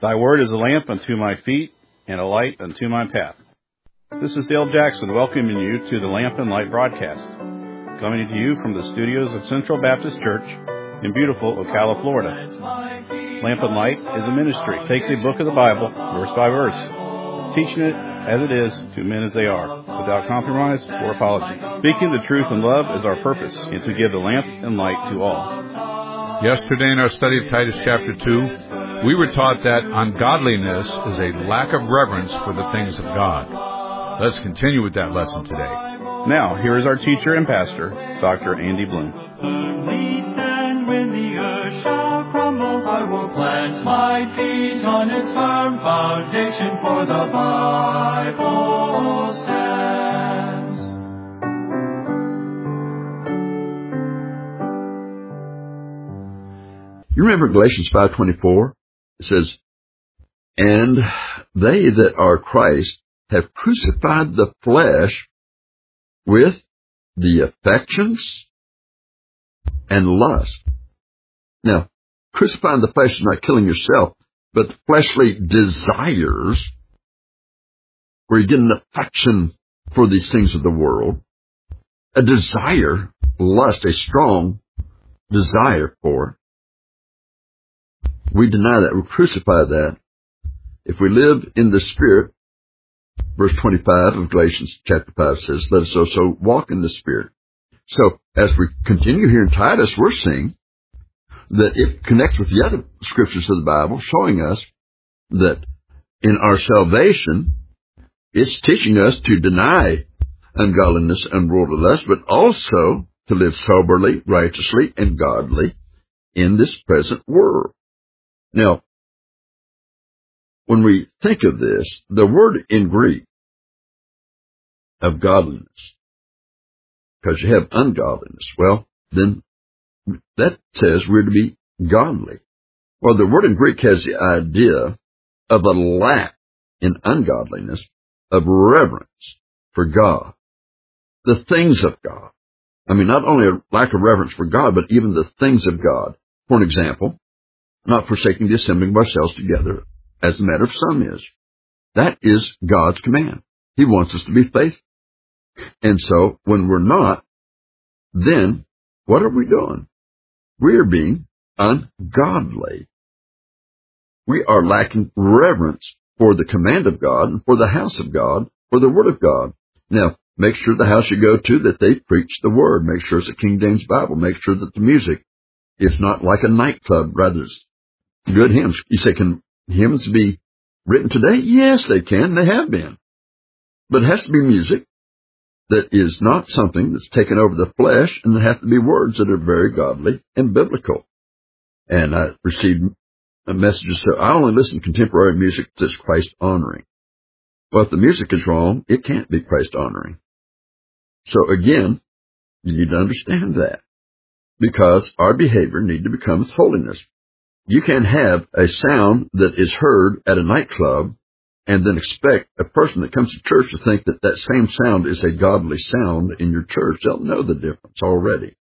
Thy word is a lamp unto my feet and a light unto my path. This is Dale Jackson welcoming you to the Lamp and Light broadcast, coming to you from the studios of Central Baptist Church in beautiful Ocala, Florida. Lamp and Light is a ministry. It takes a book of the Bible, verse by verse, teaching it as it is to men as they are, without compromise or apology. Speaking the truth in love is our purpose, and to give the lamp and light to all. Yesterday in our study of Titus chapter 2, we were taught that ungodliness is a lack of reverence for the things of God. Let's continue with that lesson today. Now, here is our teacher and pastor, Dr. Andy Bloom. Firmly stand when the earth shall crumble. I will plant my feet on its firm foundation, for the Bible stands. You remember Galatians 5:24? It says, "And they that are Christ have crucified the flesh with the affections and lust." Now, crucifying the flesh is not killing yourself, but the fleshly desires, where you get an affection for these things of the world, a desire, lust, a strong desire for it. We deny that. We crucify that. If we live in the Spirit, verse 25 of Galatians chapter 5 says, "Let us also walk in the Spirit." So, as we continue here in Titus, we're seeing that it connects with the other scriptures of the Bible, showing us that in our salvation, it's teaching us to deny ungodliness and worldly lust, but also to live soberly, righteously, and godly in this present world. Now, when we think of this, the word in Greek of godliness, because you have ungodliness, well, then that says we're to be godly. Well, the word in Greek has the idea of a lack in ungodliness of reverence for God, the things of God. I mean, not only a lack of reverence for God, but even the things of God. For an example, not forsaking the assembling of ourselves together, as the matter of some is. That is God's command. He wants us to be faithful. And so, when we're not, then what are we doing? We are being ungodly. We are lacking reverence for the command of God, and for the house of God, for the Word of God. Now, make sure the house you go to that they preach the Word. Make sure it's a King James Bible. Make sure that the music is not like a nightclub, rather good hymns. You say, can hymns be written today? Yes, they can. They have been. But it has to be music that is not something that's taken over the flesh, and there have to be words that are very godly and biblical. And I received a message that said, I only listen to contemporary music that's Christ-honoring. Well, if the music is wrong, it can't be Christ-honoring. So again, you need to understand that, because our behavior needs to become holiness. You can have a sound that is heard at a nightclub and then expect a person that comes to church to think that that same sound is a godly sound in your church. They'll know the difference already.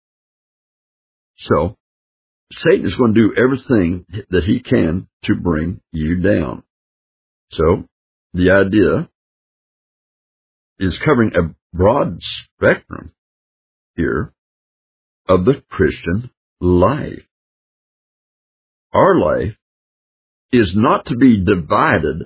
So, Satan is going to do everything that he can to bring you down. So, the idea is covering a broad spectrum here of the Christian life. Our life is not to be divided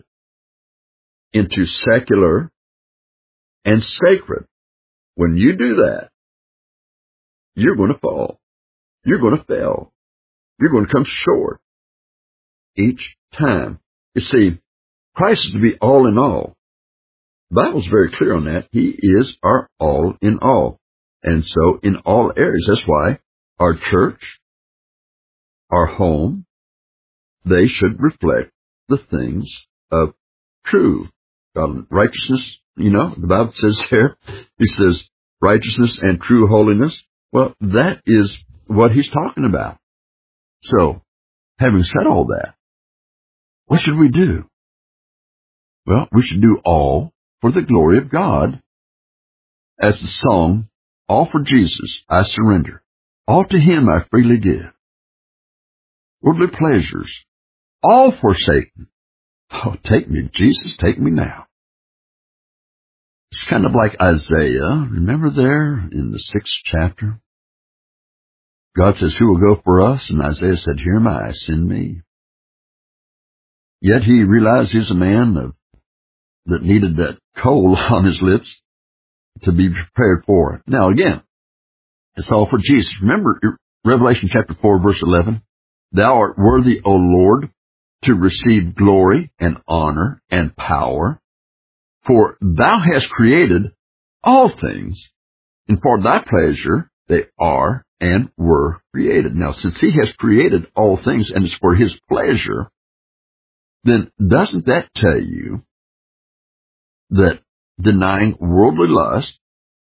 into secular and sacred. When you do that, you're going to fall. You're going to fail. You're going to come short each time. You see, Christ is to be all in all. The Bible's very clear on that. He is our all in all. And so in all areas, that's why our church, our home, they should reflect the things of true God, righteousness. You know, the Bible says there, he says, righteousness and true holiness. Well, that is what he's talking about. So, having said all that, what should we do? Well, we should do all for the glory of God. As the song, all for Jesus I surrender. All to him I freely give. Worldly pleasures, all forsaken, Oh, take me, Jesus, take me now. It's kind of like Isaiah. Remember there in the 6th chapter? God says, who will go for us? And Isaiah said, here am I, send me. Yet he realized he's a man that needed that coal on his lips to be prepared for it. Now again, it's all for Jesus. Remember Revelation chapter 4, verse 11? Thou art worthy, O Lord, to receive glory and honor and power, for thou hast created all things, and for thy pleasure they are and were created. Now, since he has created all things and it's for his pleasure, then doesn't that tell you that denying worldly lust,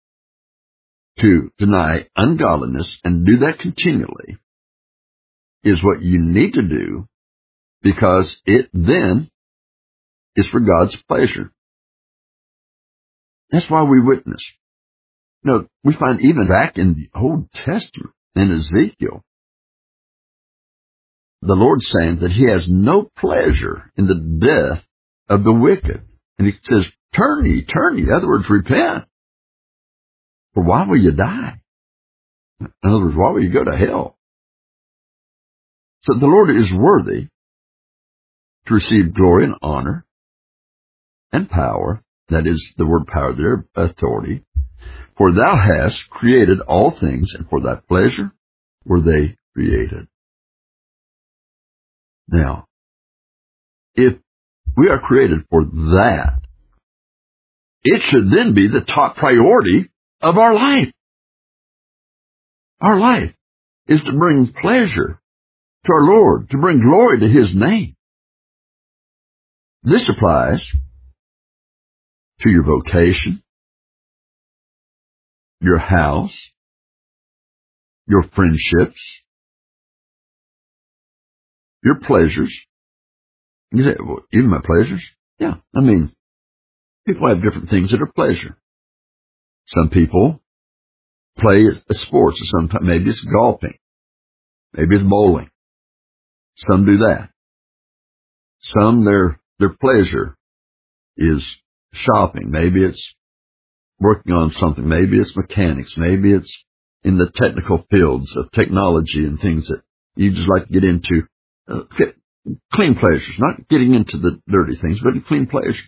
to deny ungodliness, and do that continually, is what you need to do, because it then is for God's pleasure. That's why we witness. We find even back in the Old Testament, in Ezekiel, the Lord saying that he has no pleasure in the death of the wicked. And he says, turn ye. In other words, repent. For why will you die? In other words, why will you go to hell? So the Lord is worthy to receive glory and honor and power. That is the word power there, authority. For thou hast created all things, and for thy pleasure were they created. Now, if we are created for that, it should then be the top priority of our life. Our life is to bring pleasure to our Lord, to bring glory to his name. This applies to your vocation, your house, your friendships, your pleasures. You say, well, even my pleasures? Yeah, people have different things that are pleasure. Some people play sports, or sometimes maybe it's golfing, maybe it's bowling. Some do that. Some their pleasure is shopping. Maybe it's working on something. Maybe it's mechanics. Maybe it's in the technical fields of technology and things that you just like to get into. Clean pleasures, not getting into the dirty things, but clean pleasure.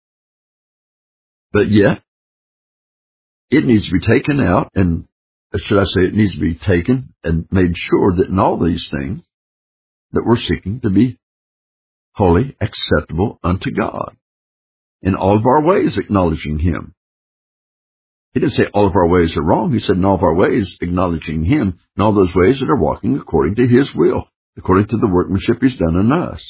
But yet, it needs to be taken out, and should I say it needs to be taken and made sure that in all these things that we're seeking to be holy, acceptable unto God. In all of our ways acknowledging him. He didn't say all of our ways are wrong. He said in all of our ways acknowledging him, in all those ways that are walking according to his will, according to the workmanship he's done in us.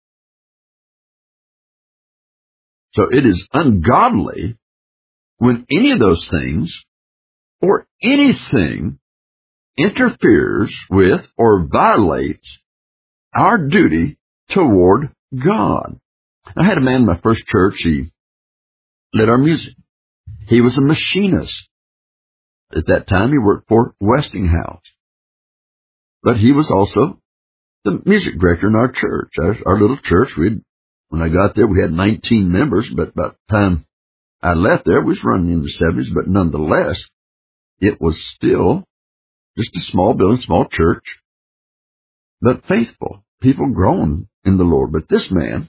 So it is ungodly when any of those things or anything interferes with or violates our duty toward God. I had a man in my first church. He led our music. He was a machinist. At that time, he worked for Westinghouse. But he was also the music director in our church. Our little church, when I got there, we had 19 members, but by the time I left there, we was running in the 70s, but nonetheless, it was still just a small building, small church, but faithful. People growing in the Lord. But this man,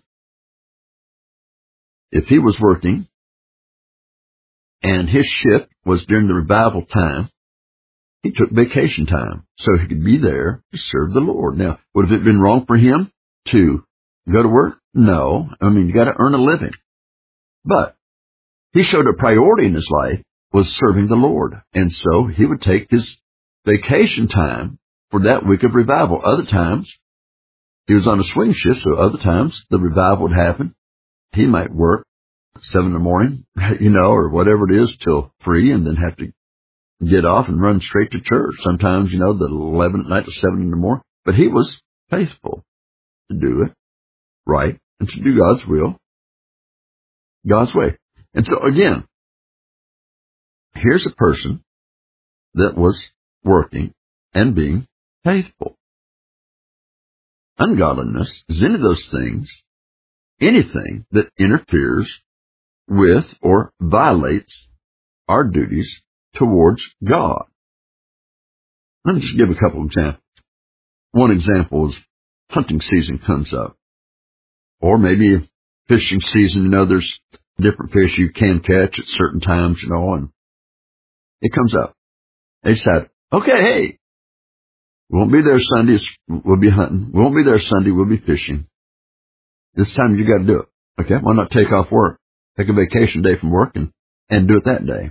if he was working and his shift was during the revival time, he took vacation time so he could be there to serve the Lord. Now, would have it been wrong for him to go to work? No. You got to earn a living. But he showed a priority in his life was serving the Lord. And so he would take his vacation time for that week of revival. Other times, he was on a swing shift, so other times the revival would happen. He might work 7 in the morning, or whatever it is, till 3, and then have to get off and run straight to church. Sometimes, the 11 at night to 7 in the morning. But he was faithful to do it right and to do God's will, God's way. And so again, here's a person that was working and being faithful. Ungodliness is any of those things anything that interferes with or violates our duties towards God. Let me just give a couple of examples. One example is hunting season comes up. Or maybe fishing season, there's different fish you can catch at certain times, and it comes up. They decide, okay, hey, we won't be there Sundays, we'll be hunting. We won't be there Sunday, we'll be fishing. This time you got to do it. Okay, why not take off work? Take a vacation day from work and do it that day.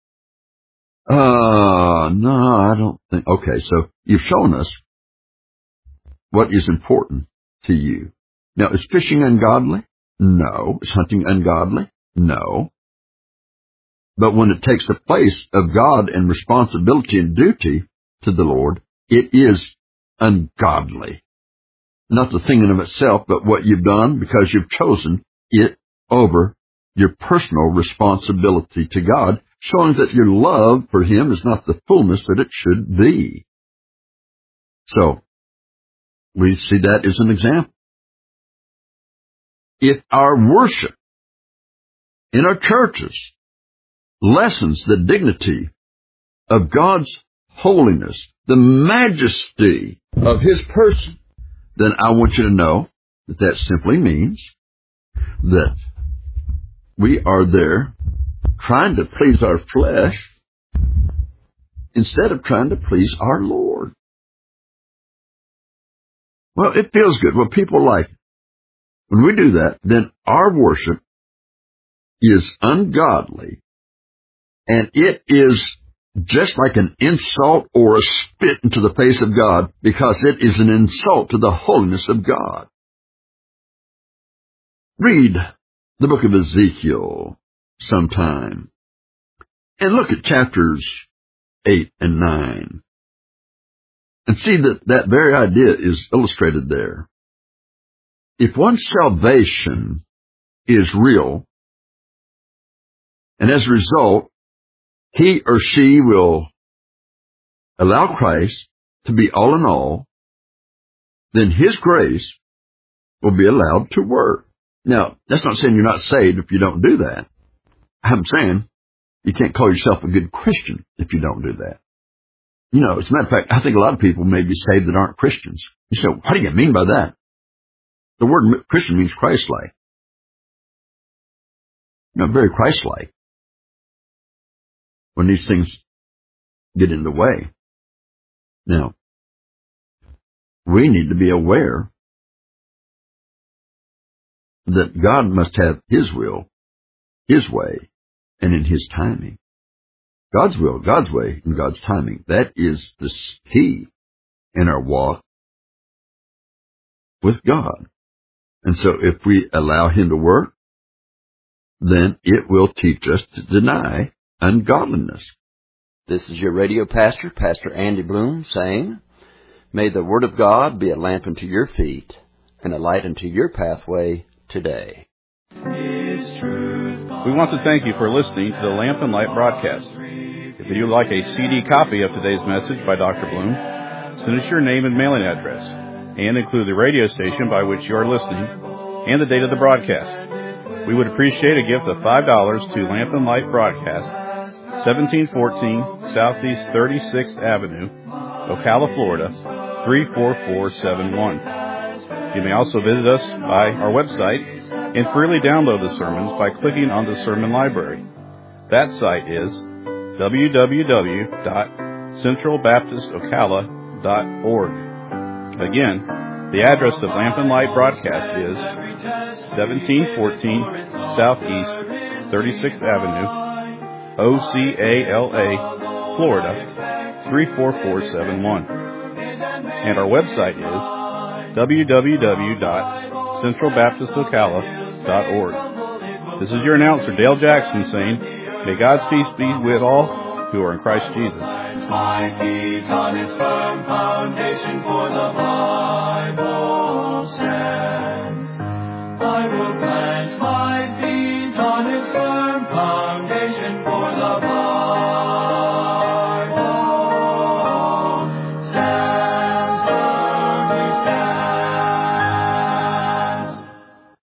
No, I don't think. Okay, so you've shown us what is important to you. Now, is fishing ungodly? No. Is hunting ungodly? No. But when it takes the place of God and responsibility and duty to the Lord, it is ungodly. Not the thing in of itself, but what you've done because you've chosen it over your personal responsibility to God, showing that your love for Him is not the fullness that it should be. So, we see that as an example. If our worship in our churches lessens the dignity of God's holiness, the majesty of His person, then I want you to know that that simply means that we are there trying to please our flesh instead of trying to please our Lord. Well, it feels good. Well, people like it. When we do that, then our worship is ungodly, and it is just like an insult or a spit into the face of God, because it is an insult to the holiness of God. Read the book of Ezekiel sometime, and look at chapters 8 and 9, and see that very idea is illustrated there. If one's salvation is real, and as a result, he or she will allow Christ to be all in all, then His grace will be allowed to work. Now, that's not saying you're not saved if you don't do that. I'm saying you can't call yourself a good Christian if you don't do that. As a matter of fact, I think a lot of people may be saved that aren't Christians. You say, what do you mean by that? The word Christian means Christ-like. Very Christ-like. When these things get in the way. Now, we need to be aware that God must have His will, His way, and in His timing. God's will, God's way, and God's timing. That is the key in our walk with God. And so if we allow Him to work, then it will teach us to deny ungodliness. This is your radio pastor, Pastor Andy Bloom, saying, may the Word of God be a lamp unto your feet and a light unto your pathway today. We want to thank you for listening to the Lamp and Light broadcast. If you would like a CD copy of today's message by Dr. Bloom, send us your name and mailing address, and include the radio station by which you are listening and the date of the broadcast. We would appreciate a gift of $5 to Lamp and Light Broadcast, 1714 Southeast 36th Avenue, Ocala, Florida, 34471. You may also visit us by our website and freely download the sermons by clicking on the Sermon Library. That site is www.centralbaptistocala.org. Again, the address of Lamp and Light Broadcast is 1714 Southeast 36th Avenue, Ocala, Florida, 34471. And our website is www.centralbaptistocala.org. This is your announcer, Dale Jackson, saying, may God's peace be with all who are in Christ Jesus. My feet on its firm foundation, for the Bible stands. I will plant my feet on its firm